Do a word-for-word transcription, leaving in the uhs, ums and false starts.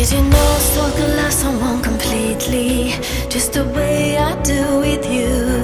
Did you know so could love someone completely, just the way I do with you?